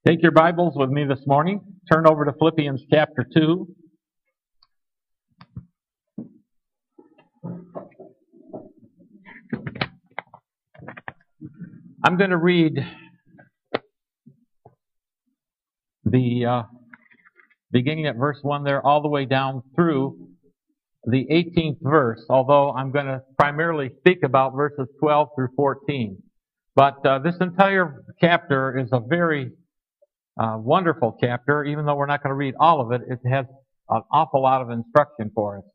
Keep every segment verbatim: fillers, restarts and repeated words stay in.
Take your Bibles with me this morning. Turn over to Philippians chapter two. I'm going to read the uh, beginning at verse one there all the way down through the eighteenth verse, although I'm going to primarily speak about verses twelve through fourteen. But uh, this entire chapter is a very uh, wonderful chapter. Even though we're not going to read all of it, it has an awful lot of instruction for us.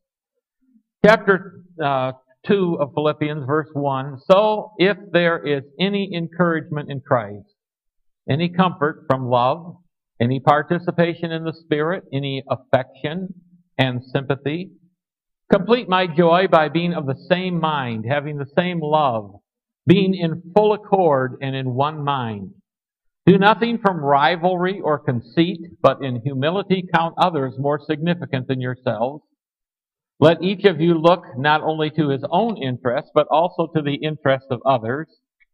Chapter uh, two of Philippians, verse one, "So if there is any encouragement in Christ, any comfort from love, any participation in the Spirit, any affection and sympathy, complete my joy by being of the same mind, having the same love, being in full accord and in one mind. Do nothing from rivalry or conceit, but in humility count others more significant than yourselves. Let each of you look not only to his own interest, but also to the interest of others.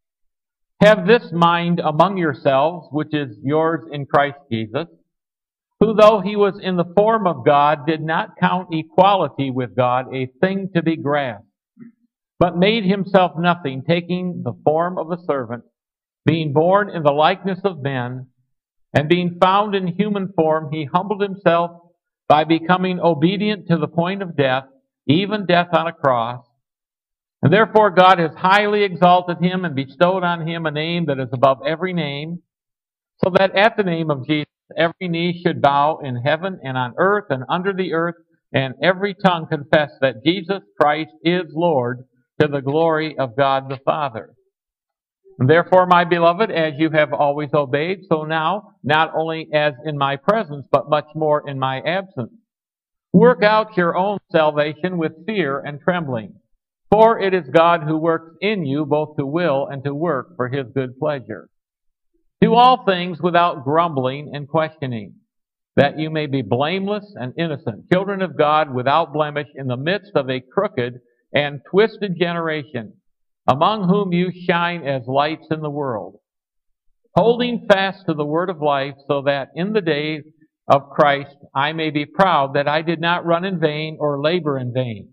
Have this mind among yourselves, which is yours in Christ Jesus, who though he was in the form of God, did not count equality with God a thing to be grasped, but made himself nothing, taking the form of a servant, being born in the likeness of men, and being found in human form, he humbled himself by becoming obedient to the point of death, even death on a cross. And therefore God has highly exalted him and bestowed on him a name that is above every name, so that at the name of Jesus every knee should bow in heaven and on earth and under the earth, and every tongue confess that Jesus Christ is Lord, to the glory of God the Father. And therefore, my beloved, as you have always obeyed, so now, not only as in my presence, but much more in my absence, work out your own salvation with fear and trembling. For it is God who works in you both to will and to work for his good pleasure. Do all things without grumbling and questioning, that you may be blameless and innocent, children of God without blemish in the midst of a crooked and twisted generation, among whom you shine as lights in the world, holding fast to the word of life, so that in the day of Christ I may be proud that I did not run in vain or labor in vain.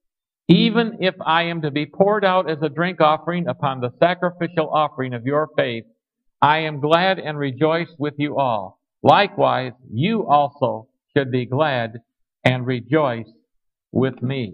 Even if I am to be poured out as a drink offering upon the sacrificial offering of your faith, I am glad and rejoice with you all. Likewise, you also should be glad and rejoice with me."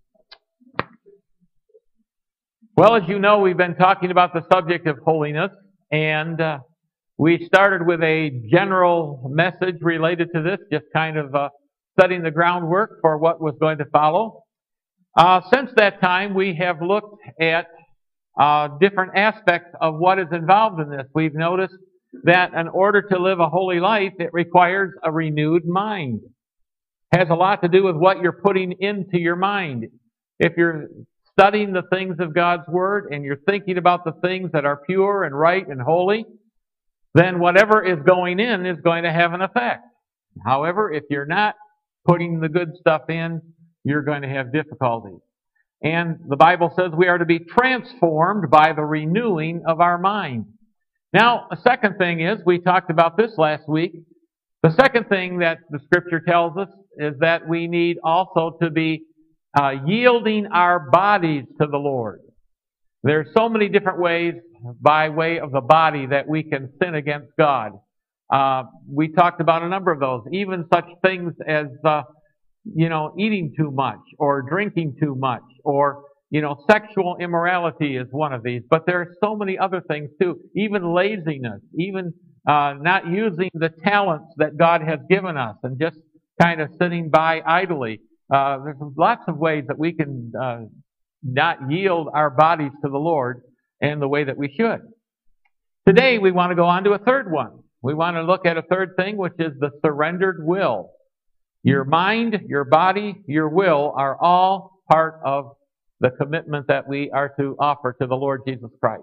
Well, as you know, we've been talking about the subject of holiness, and uh, we started with a general message related to this, just kind of uh, setting the groundwork for what was going to follow. Uh, since that time, we have looked at uh, different aspects of what is involved in this. We've noticed that in order to live a holy life, it requires a renewed mind. It has a lot to do with what you're putting into your mind. If you're studying the things of God's Word and you're thinking about the things that are pure and right and holy, then whatever is going in is going to have an effect. However, if you're not putting the good stuff in, you're going to have difficulties. And the Bible says we are to be transformed by the renewing of our mind. Now, a second thing is, we talked about this last week, the second thing that the Scripture tells us is that we need also to be uh, yielding our bodies to the Lord. There's so many different ways by way of the body that we can sin against God. Uh, we talked about a number of those, even such things as uh, you know, eating too much or drinking too much, or, you know, sexual immorality is one of these. But there are so many other things too. Even laziness, even uh, not using the talents that God has given us and just kind of sitting by idly. Uh, there's lots of ways that we can uh, not yield our bodies to the Lord in the way that we should. Today we want to go on to a third one. We want to look at a third thing, which is the surrendered will. Your mind, your body, your will are all part of the commitment that we are to offer to the Lord Jesus Christ.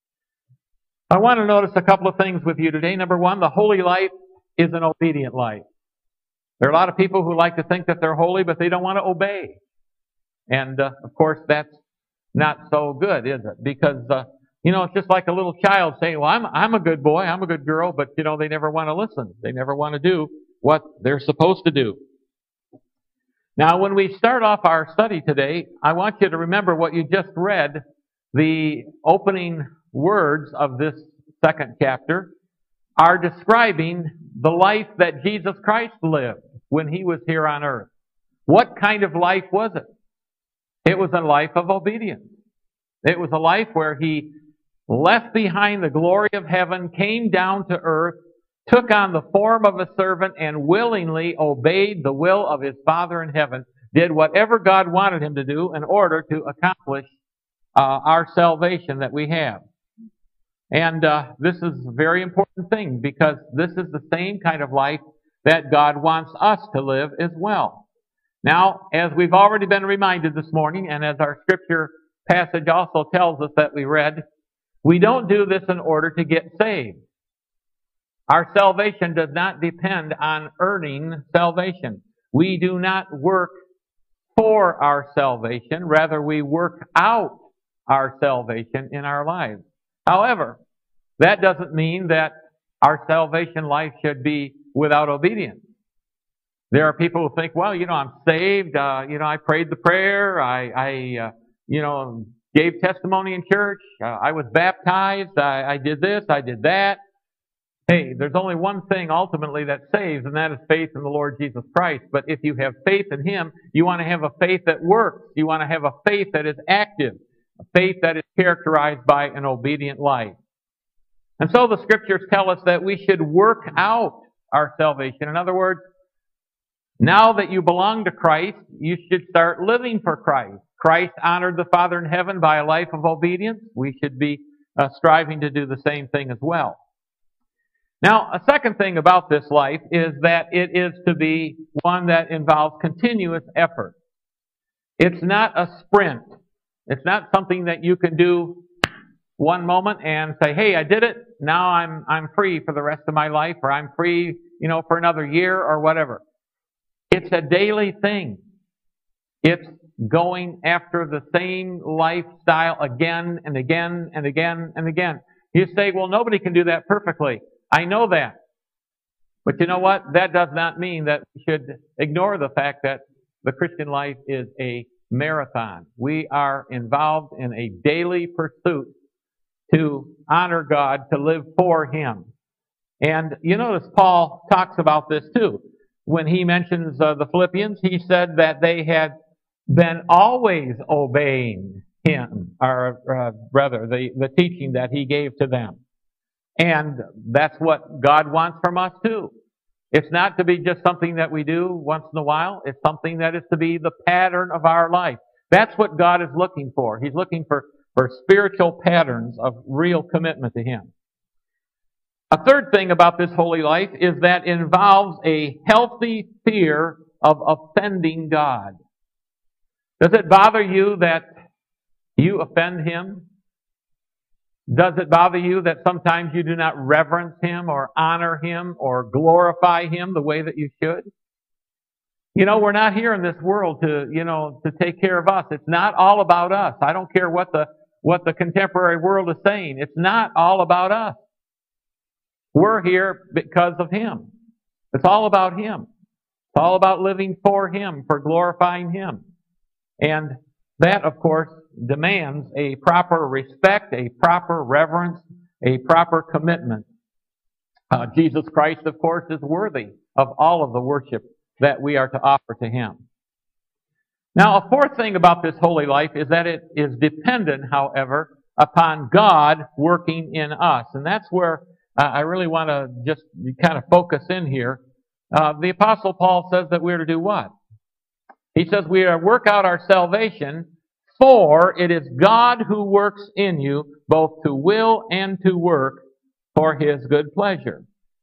I want to notice a couple of things with you today. Number one, the holy life is an obedient life. There are a lot of people who like to think that they're holy, but they don't want to obey. And, uh, of course, that's not so good, is it? Because uh, You know, it's just like a little child saying, well, I'm, I'm a good boy, I'm a good girl, but, you know, they never want to listen. They never want to do what they're supposed to do. Now, when we start off our study today, I want you to remember what you just read, the opening words of this second chapter are describing the life that Jesus Christ lived when he was here on earth. What kind of life was it? It was a life of obedience. It was a life where he left behind the glory of heaven, came down to earth, took on the form of a servant, and willingly obeyed the will of his Father in heaven, did whatever God wanted him to do in order to accomplish uh, our salvation that we have. And uh, this is a very important thing because this is the same kind of life that God wants us to live as well. Now, as we've already been reminded this morning, and as our scripture passage also tells us that we read, we don't do this in order to get saved. Our salvation does not depend on earning salvation. We do not work for our salvation. Rather, we work out our salvation in our lives. However, that doesn't mean that our salvation life should be without obedience. There are people who think, well, you know, I'm saved. Uh, you know, I prayed the prayer. I, I uh, you know, gave testimony in church. Uh, I was baptized. I, I did this. I did that. Hey, there's only one thing ultimately that saves, and that is faith in the Lord Jesus Christ. But if you have faith in Him, you want to have a faith that works. You want to have a faith that is active, a faith that is characterized by an obedient life. And so the Scriptures tell us that we should work out our salvation. In other words, now that you belong to Christ, you should start living for Christ. Christ honored the Father in heaven by a life of obedience. We should be uh, striving to do the same thing as well. Now, a second thing about this life is that it is to be one that involves continuous effort. It's not a sprint. It's not something that you can do one moment and say, hey, I did it. Now I'm, I'm free for the rest of my life, or I'm free, you know, for another year or whatever. It's a daily thing. It's going after the same lifestyle again and again and again and again. You say, well, nobody can do that perfectly. I know that. But you know what? That does not mean that we should ignore the fact that the Christian life is a marathon. We are involved in a daily pursuit to honor God, to live for Him. And you notice Paul talks about this too. When he mentions uh, the Philippians, he said that they had been always obeying him, or uh, rather, the, the teaching that he gave to them. And that's what God wants from us too. It's not to be just something that we do once in a while. It's something that is to be the pattern of our life. That's what God is looking for. He's looking for, for spiritual patterns of real commitment to Him. A third thing about this holy life is that it involves a healthy fear of offending God. Does it bother you that you offend Him? Does it bother you that sometimes you do not reverence Him or honor Him or glorify Him the way that you should? You know, we're not here in this world to, you know, to take care of us. It's not all about us. I don't care what the, what the contemporary world is saying. It's not all about us. We're here because of Him. It's all about Him. It's all about living for Him, for glorifying Him. And that, of course, demands a proper respect, a proper reverence, a proper commitment. Uh, Jesus Christ, of course, is worthy of all of the worship that we are to offer to Him. Now, a fourth thing about this holy life is that it is dependent, however, upon God working in us. And that's where uh, I really want to just kind of focus in here. Uh, the Apostle Paul says that we're to do what? He says we are to work out our salvation, for it is God who works in you both to will and to work for His good pleasure.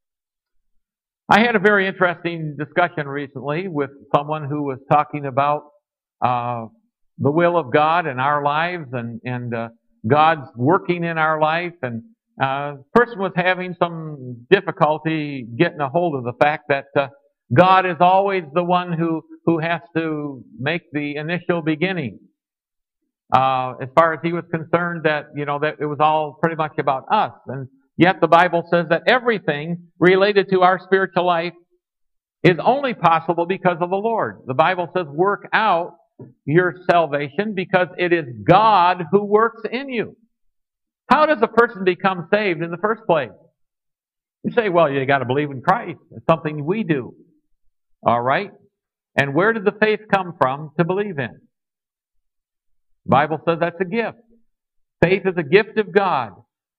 I had a very interesting discussion recently with someone who was talking about uh, the will of God in our lives and, and uh, God's working in our life. And uh, the person was having some difficulty getting a hold of the fact that uh, God is always the one who, who has to make the initial beginning. Uh, as far as he was concerned that, you know, that it was all pretty much about us. And yet the Bible says that everything related to our spiritual life is only possible because of the Lord. The Bible says, work out your salvation because it is God who works in you. How does a person become saved in the first place? You say, well, you got to believe in Christ. It's something we do. All right? And where did the faith come from to believe in? The Bible says that's a gift. Faith is a gift of God.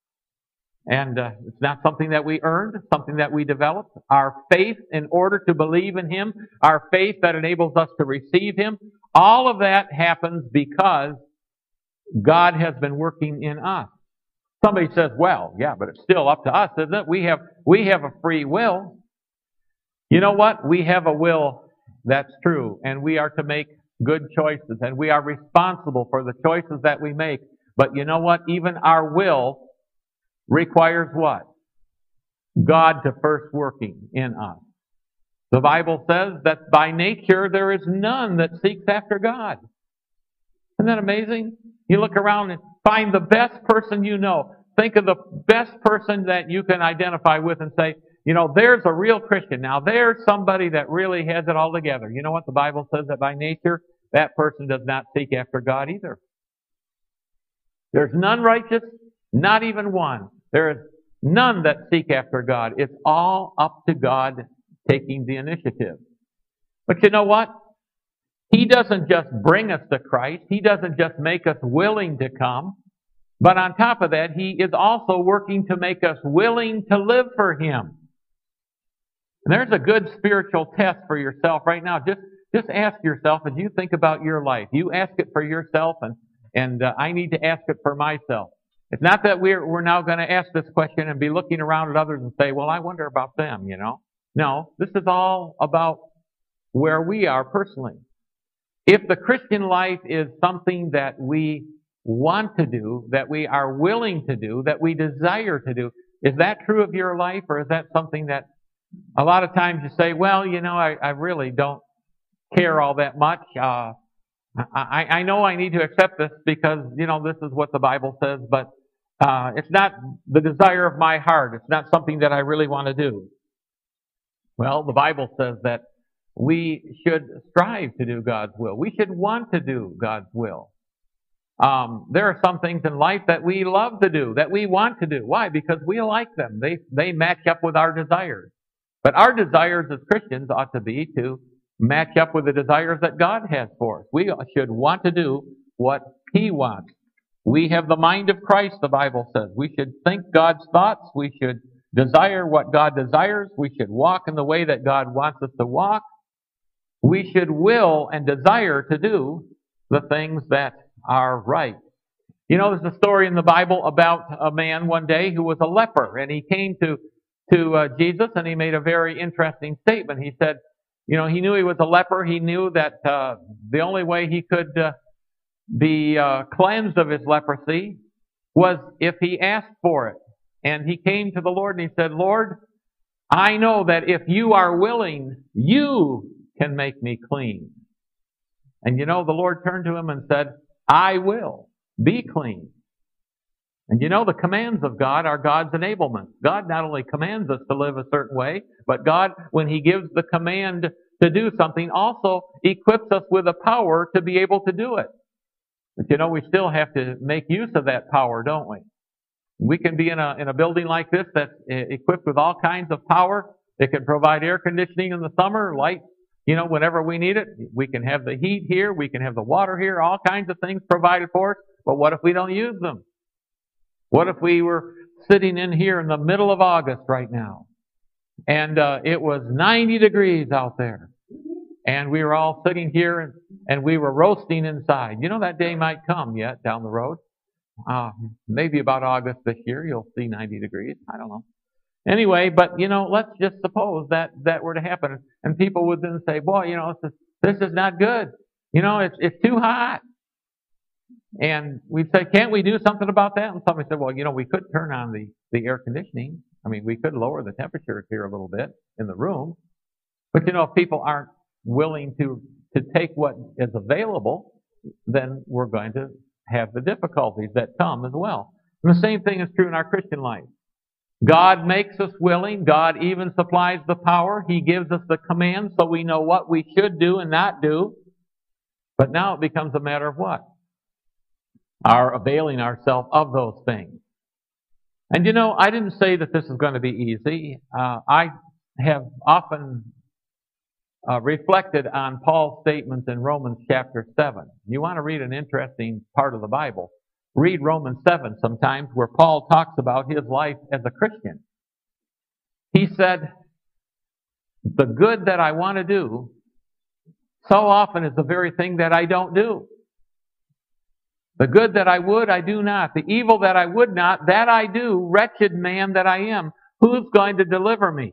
And uh, it's not something that we earned, it's something that we developed. Our faith in order to believe in Him, our faith that enables us to receive Him, all of that happens because God has been working in us. Somebody says, well, yeah, but it's still up to us, isn't it? We have, we have a free will. You know what? We have a will, that's true, and we are to make good choices, and we are responsible for the choices that we make. But you know what? Even our will requires what? God to first working in us. The Bible says that by nature there is none that seeks after God. Isn't that amazing? You look around and find the best person you know. Think of the best person that you can identify with and say, you know, there's a real Christian. Now, there's somebody that really has it all together. You know what? The Bible says that by nature, that person does not seek after God either. There's none righteous, not even one. There is none that seek after God. It's all up to God taking the initiative. But you know what? He doesn't just bring us to Christ. He doesn't just make us willing to come. But on top of that, He is also working to make us willing to live for Him. And there's a good spiritual test for yourself right now. Just, just ask yourself as you think about your life. You ask it for yourself, and, and uh, I need to ask it for myself. It's not that we're, we're now going to ask this question and be looking around at others and say, well, I wonder about them, you know. No, this is all about where we are personally. If the Christian life is something that we want to do, that we are willing to do, that we desire to do, is that true of your life, or is that something that a lot of times you say, well, you know, I, I really don't care all that much. Uh, I, I know I need to accept this because, you know, this is what the Bible says, but uh, it's not the desire of my heart. It's not something that I really want to do. Well, the Bible says that we should strive to do God's will. We should want to do God's will. Um, there are some things in life that we love to do, that we want to do. Why? Because we like them. They, they match up with our desires. But our desires as Christians ought to be to match up with the desires that God has for us. We should want to do what He wants. We have the mind of Christ, the Bible says. We should think God's thoughts. We should desire what God desires. We should walk in the way that God wants us to walk. We should will and desire to do the things that are right. You know, there's a story in the Bible about a man one day who was a leper, and he came to to uh, Jesus, and he made a very interesting statement. He said, you know, he knew he was a leper. He knew that uh, the only way he could uh, be uh, cleansed of his leprosy was if he asked for it. And he came to the Lord and he said, Lord, I know that if you are willing, you can make me clean. And you know, the Lord turned to him and said, I will be clean. And you know, the commands of God are God's enablement. God not only commands us to live a certain way, but God, when He gives the command to do something, also equips us with the power to be able to do it. But you know, we still have to make use of that power, don't we? We can be in a, in a building like this that's equipped with all kinds of power. It can provide air conditioning in the summer, light, you know, whenever we need it. We can have the heat here. We can have the water here, all kinds of things provided for us. But what if we don't use them? What if we were sitting in here in the middle of August right now, and uh, it was ninety degrees out there, and we were all sitting here, and, and we were roasting inside. You know, that day might come yet down the road. Uh, maybe about August this year, you'll see ninety degrees. I don't know. Anyway, but, you know, let's just suppose that that were to happen, and people would then say, boy, you know, this is, this is not good. You know, it's, it's too hot. And we'd say, can't we do something about that? And somebody said, well, you know, we could turn on the, the air conditioning. I mean, we could lower the temperature here a little bit in the room. But, you know, if people aren't willing to, to take what is available, then we're going to have the difficulties that come as well. And the same thing is true in our Christian life. God makes us willing. God even supplies the power. He gives us the command so we know what we should do and not do. But now it becomes a matter of what? Our availing ourselves of those things. And you know, I didn't say that this is going to be easy. Uh, I have often uh, reflected on Paul's statements in Romans chapter seven. You want to read an interesting part of the Bible? Read Romans seven sometimes, where Paul talks about his life as a Christian. He said, the good that I want to do so often is the very thing that I don't do. The good that I would, I do not. The evil that I would not, that I do. Wretched man that I am. Who's going to deliver me?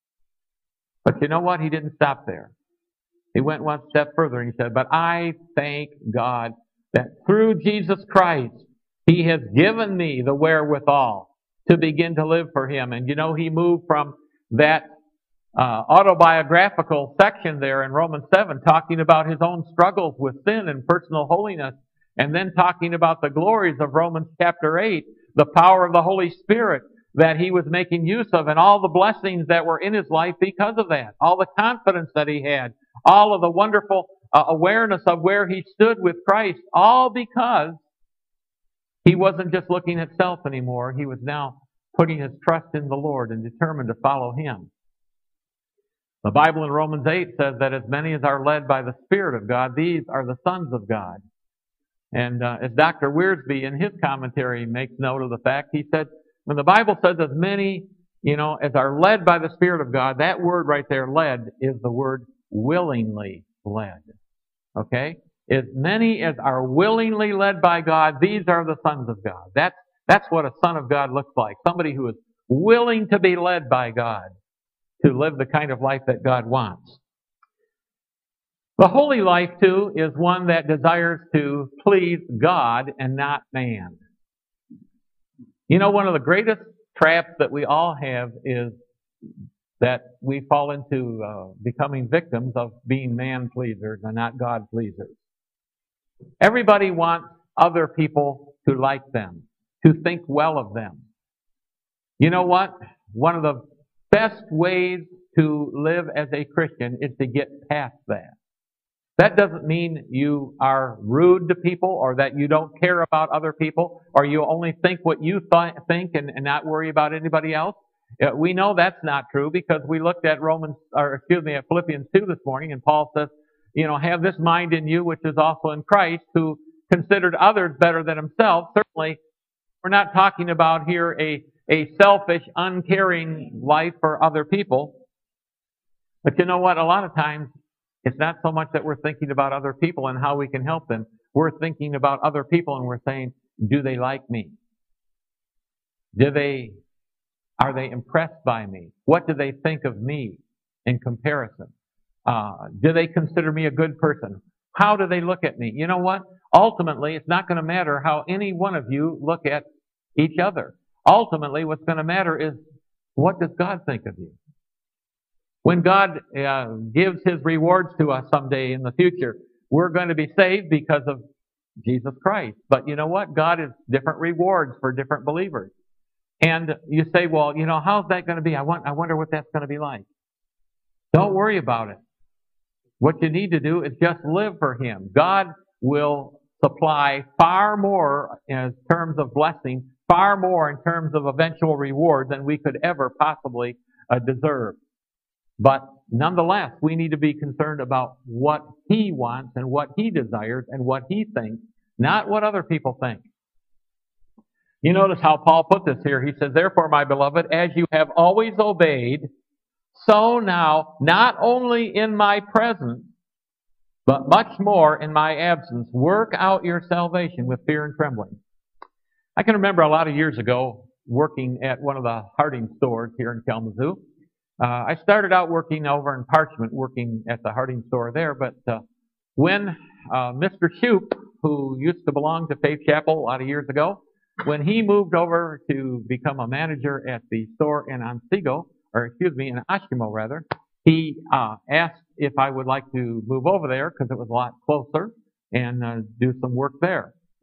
But you know what? He didn't stop there. He went one step further and he said, but I thank God that through Jesus Christ, He has given me the wherewithal to begin to live for Him. And you know, he moved from that uh, autobiographical section there in Romans seven, talking about his own struggles with sin and personal holiness, and then talking about the glories of Romans chapter eight, the power of the Holy Spirit that he was making use of, and all the blessings that were in his life because of that, all the confidence that he had, all of the wonderful uh, awareness of where he stood with Christ, all because he wasn't just looking at self anymore. He was now putting his trust in the Lord and determined to follow Him. The Bible in Romans eight says that as many as are led by the Spirit of God, these are the sons of God. And uh, as Doctor Wiersbe in his commentary makes note of the fact, he said, when the Bible says as many, you know, as are led by the Spirit of God, that word right there, led, is the word willingly led. Okay? As many as are willingly led by God, these are the sons of God. That's, that's what a son of God looks like. Somebody who is willing to be led by God to live the kind of life that God wants. The holy life, too, is one that desires to please God and not man. You know, one of the greatest traps that we all have is that we fall into uh, becoming victims of being man-pleasers and not God-pleasers. Everybody wants other people to like them, to think well of them. You know what? One of the best ways to live as a Christian is to get past that. That doesn't mean you are rude to people or that you don't care about other people or you only think what you th- think and, and not worry about anybody else. Uh, we know that's not true because we looked at Romans, or excuse me, at Philippians two this morning, and Paul says, you know, have this mind in you which is also in Christ, who considered others better than himself. Certainly, we're not talking about here a, a selfish, uncaring life for other people. But you know what? A lot of times, it's not so much that we're thinking about other people and how we can help them. We're thinking about other people and we're saying, do they like me? Do they, are they impressed by me? What do they think of me in comparison? Uh, do they consider me a good person? How do they look at me? You know what? Ultimately, it's not going to matter how any one of you look at each other. Ultimately, what's going to matter is, what does God think of you? When God uh, gives His rewards to us someday in the future, we're going to be saved because of Jesus Christ. But you know what? God has different rewards for different believers. And you say, well, you know, how's that going to be? I want, I wonder what that's going to be like. Don't worry about it. What you need to do is just live for Him. God will supply far more in terms of blessing, far more in terms of eventual reward than we could ever possibly uh, deserve. But nonetheless, we need to be concerned about what He wants and what He desires and what He thinks, not what other people think. You notice how Paul put this here. He says, therefore, my beloved, as you have always obeyed, so now, not only in my presence, but much more in my absence, work out your salvation with fear and trembling. I can remember a lot of years ago working at one of the Harding stores here in Kalamazoo. Uh, I started out working over in Parchment, working at the Harding store there, but uh, when uh, Mister Shoup, who used to belong to Faith Chapel a lot of years ago, when he moved over to become a manager at the store in Otsego, or excuse me, in Ashimo rather, he uh, asked if I would like to move over there because it was a lot closer and uh, do some work there.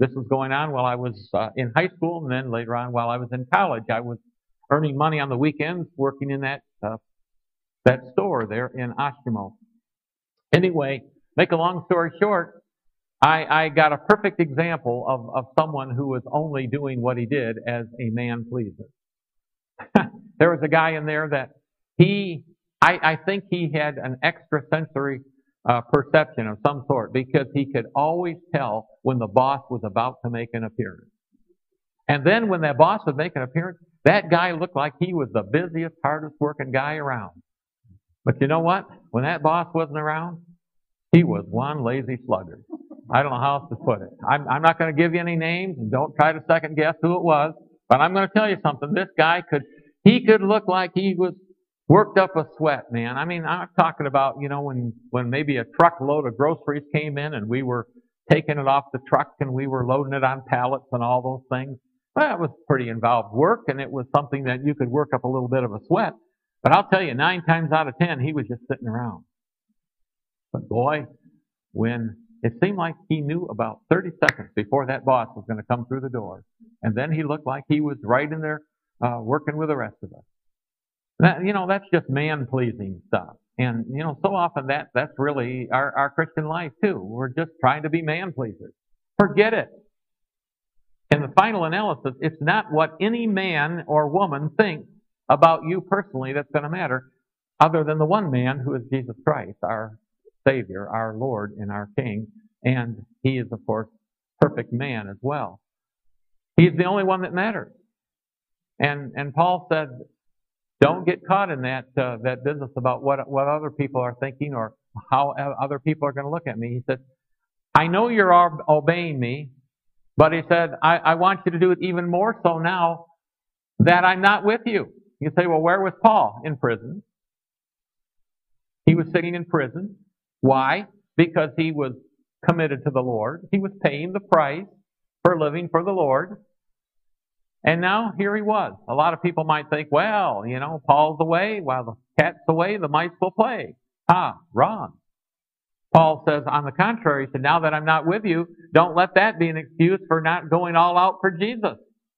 This was going on while I was uh, in high school, and then later on while I was in college. I was earning money on the weekends working in that uh, that store there in Oshkosh. Anyway, make a long story short, I, I got a perfect example of, of someone who was only doing what he did as a man pleaser. There was a guy in there that he, I, I think he had an extrasensory uh, perception of some sort, because he could always tell when the boss was about to make an appearance. And then when that boss would make an appearance, that guy looked like he was the busiest, hardest working guy around. But you know what? When that boss wasn't around, he was one lazy sluggard. I don't know how else to put it. I'm, I'm not going to give you any names, and don't try to second guess who it was, but I'm going to tell you something. This guy could, he could look like he was worked up a sweat, man. I mean, I'm talking about, you know, when, when maybe a truckload of groceries came in and we were taking it off the truck and we were loading it on pallets and all those things. Well, it was pretty involved work, and it was something that you could work up a little bit of a sweat. But I'll tell you, nine times out of ten, he was just sitting around. But boy, when it seemed like he knew about thirty seconds before that boss was going to come through the door, and then he looked like he was right in there uh, working with the rest of us. That, you know, that's just man-pleasing stuff. And, you know, so often that that's really our, our Christian life, too. We're just trying to be man-pleasers. Forget it. In the final analysis, it's not what any man or woman thinks about you personally that's going to matter, other than the one man who is Jesus Christ, our Savior, our Lord, and our King. And He is, of course, perfect man as well. He's the only one that matters. And and Paul said, don't get caught in that uh, that business about what what other people are thinking or how other people are going to look at me. He said, I know you're obeying me, but he said, I, I want you to do it even more so now that I'm not with you. You say, well, where was Paul? In prison. He was sitting in prison. Why? Because he was committed to the Lord. He was paying the price for living for the Lord. And now here he was. A lot of people might think, well, you know, Paul's away. While the cat's away, the mice will play. Ah, wrong. Paul says, on the contrary, he said, now that I'm not with you, don't let that be an excuse for not going all out for Jesus.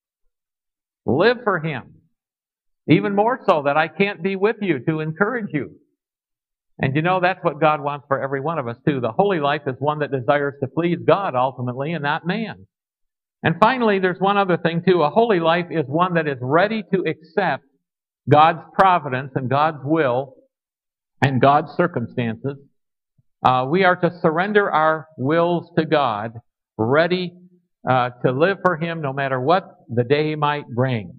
Live for Him. Even more so that I can't be with you to encourage you. And you know, that's what God wants for every one of us too. The holy life is one that desires to please God ultimately and not man. And finally, there's one other thing too. A holy life is one that is ready to accept God's providence and God's will and God's circumstances. Uh, we are to surrender our wills to God, ready uh, to live for Him no matter what the day might bring.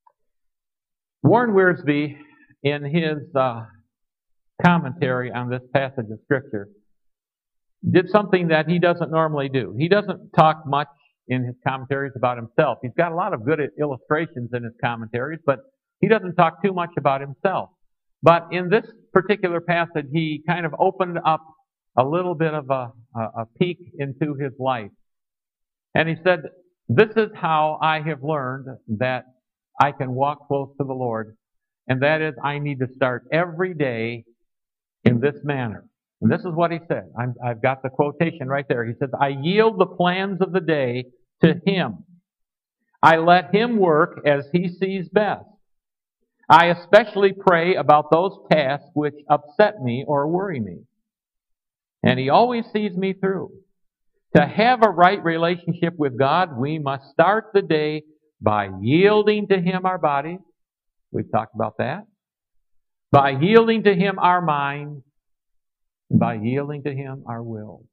Warren Wiersbe, in his uh, commentary on this passage of Scripture, did something that he doesn't normally do. He doesn't talk much in his commentaries about himself. He's got a lot of good illustrations in his commentaries, but he doesn't talk too much about himself. But in this particular passage, he kind of opened up a little bit of a, a peek into his life. And he said, this is how I have learned that I can walk close to the Lord. And that is, I need to start every day in this manner. And this is what he said. I'm, I've got the quotation right there. He says, I yield the plans of the day to Him. I let Him work as He sees best. I especially pray about those tasks which upset me or worry me. And He always sees me through. To have a right relationship with God, we must start the day by yielding to Him our bodies. We've talked about that. By yielding to Him our minds. And by yielding to Him our will.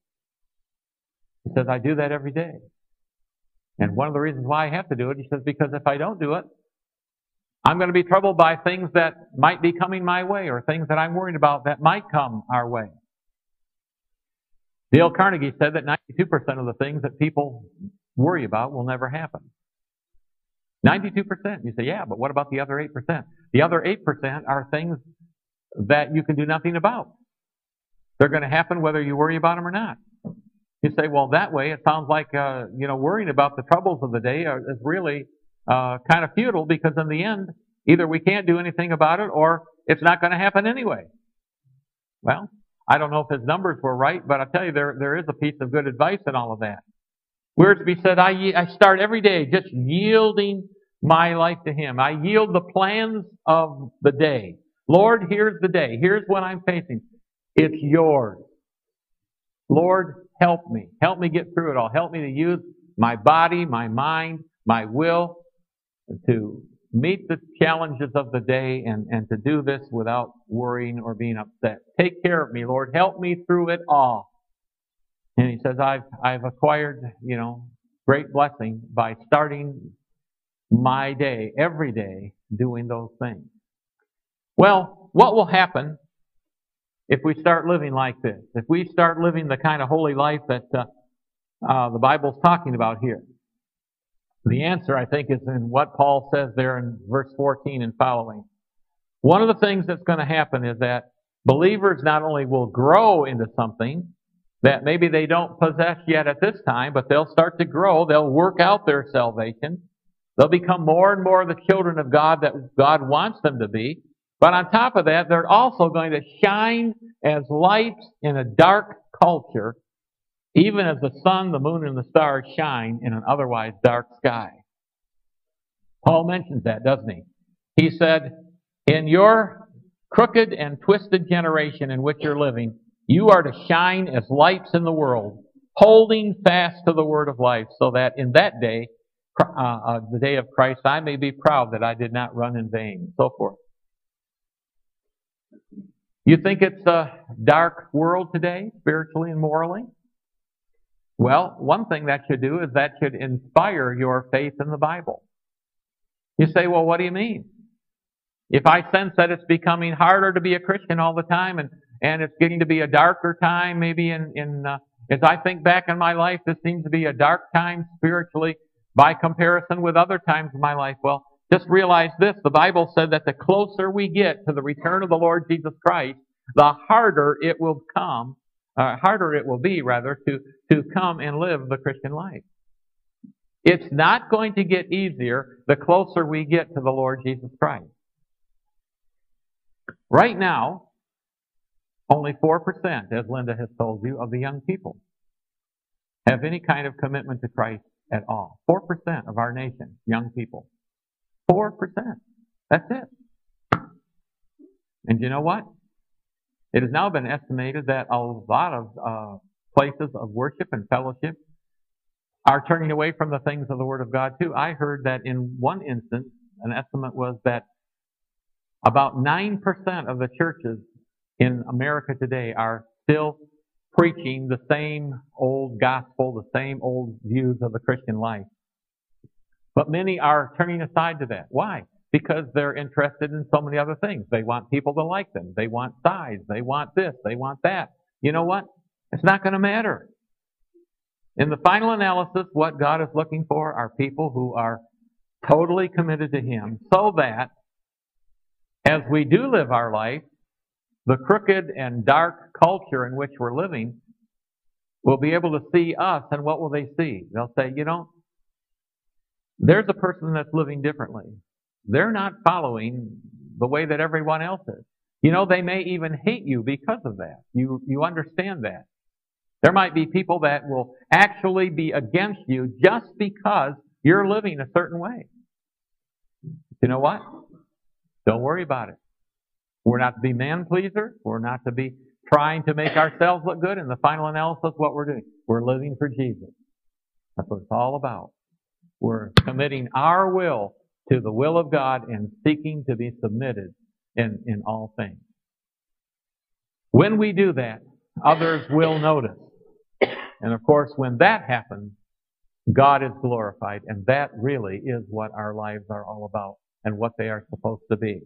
He says, I do that every day. And one of the reasons why I have to do it, he says, because if I don't do it, I'm going to be troubled by things that might be coming my way or things that I'm worried about that might come our way. Dale Carnegie said that ninety-two percent of the things that people worry about will never happen. ninety-two percent. You say, yeah, but what about the other eight percent? The other eight percent are things that you can do nothing about. They're going to happen whether you worry about them or not. You say, well, that way it sounds like, uh, you know, worrying about the troubles of the day are, is really uh, kind of futile, because in the end, either we can't do anything about it or it's not going to happen anyway. Well, I don't know if his numbers were right, but I tell you, there there is a piece of good advice in all of that. Wiersbe said, I, I start every day just yielding my life to Him. I yield the plans of the day. Lord, here's the day. Here's what I'm facing. It's yours. Lord, help me. Help me get through it all. Help me to use my body, my mind, my will to meet the challenges of the day and, and to do this without worrying or being upset. Take care of me, Lord. Help me through it all. And he says, I've, I've acquired, you know, great blessing by starting my day, every day, doing those things. Well, what will happen if we start living like this? If we start living the kind of holy life that uh, uh, the Bible's talking about here? The answer, I think, is in what Paul says there in verse fourteen and following. One of the things that's going to happen is that believers not only will grow into something that maybe they don't possess yet at this time, but they'll start to grow. They'll work out their salvation. They'll become more and more the children of God that God wants them to be. But on top of that, they're also going to shine as lights in a dark culture, even as the sun, the moon, and the stars shine in an otherwise dark sky. Paul mentions that, doesn't he? He said, in your crooked and twisted generation in which you're living, you are to shine as lights in the world, holding fast to the word of life, so that in that day, uh, uh, the day of Christ, I may be proud that I did not run in vain, and so forth. You think it's a dark world today, spiritually and morally? Well, one thing that should do is that should inspire your faith in the Bible. You say, well, what do you mean? If I sense that it's becoming harder to be a Christian all the time, and, and it's getting to be a darker time, maybe in, in uh, as I think back in my life, this seems to be a dark time spiritually by comparison with other times in my life. Well, just realize this. The Bible said that the closer we get to the return of the Lord Jesus Christ, the harder it will come, uh, harder it will be, rather, to, to come and live the Christian life. It's not going to get easier the closer we get to the Lord Jesus Christ. Right now, only four percent, as Linda has told you, of the young people have any kind of commitment to Christ at all. four percent of our nation, young people. four percent. That's it. And you know what? It has now been estimated that a lot of uh, places of worship and fellowship are turning away from the things of the Word of God too. I heard that in one instance, an estimate was that about nine percent of the churches in America today are still preaching the same old gospel, the same old views of the Christian life. But many are turning aside to that. Why? Because they're interested in so many other things. They want people to like them. They want size. They want this. They want that. You know what? It's not going to matter. In the final analysis, what God is looking for are people who are totally committed to Him, so that as we do live our life, the crooked and dark culture in which we're living will be able to see us, and what will they see? They'll say, you know, there's a person that's living differently. They're not following the way that everyone else is. You know, they may even hate you because of that. You, you understand that. There might be people that will actually be against you just because you're living a certain way. You know what? Don't worry about it. We're not to be man-pleasers. We're not to be trying to make ourselves look good. In the final analysis, what we're doing, we're living for Jesus. That's what it's all about. We're committing our will to the will of God and seeking to be submitted in, in all things. When we do that, others will notice. And of course, when that happens, God is glorified. And that really is what our lives are all about and what they are supposed to be.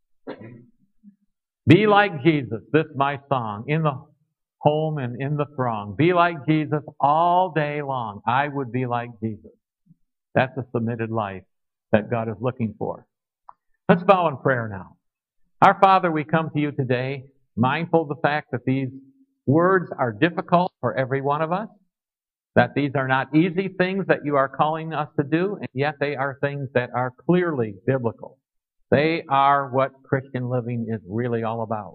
Be like Jesus, this my song, in the home and in the throng. Be like Jesus all day long. I would be like Jesus. That's a submitted life that God is looking for. Let's bow in prayer now. Our Father, we come to you today, mindful of the fact that these words are difficult for every one of us, that these are not easy things that you are calling us to do, and yet they are things that are clearly biblical. They are what Christian living is really all about.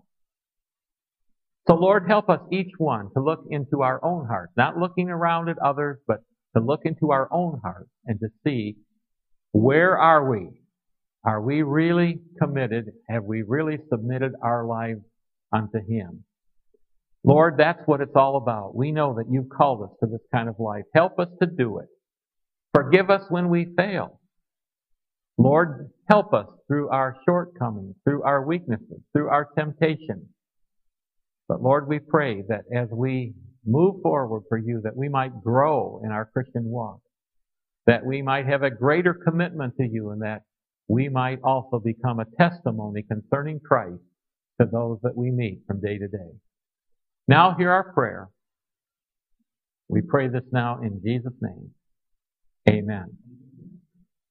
So Lord, help us each one to look into our own hearts, not looking around at others, but to look into our own hearts and to see, where are we? Are we really committed? Have we really submitted our lives unto Him? Lord, that's what it's all about. We know that you've called us to this kind of life. Help us to do it. Forgive us when we fail. Lord, help us through our shortcomings, through our weaknesses, through our temptations. But Lord, we pray that as we move forward for you, that we might grow in our Christian walk, that we might have a greater commitment to you, and that we might also become a testimony concerning Christ to those that we meet from day to day. Now hear our prayer. We pray this now in Jesus' name. Amen.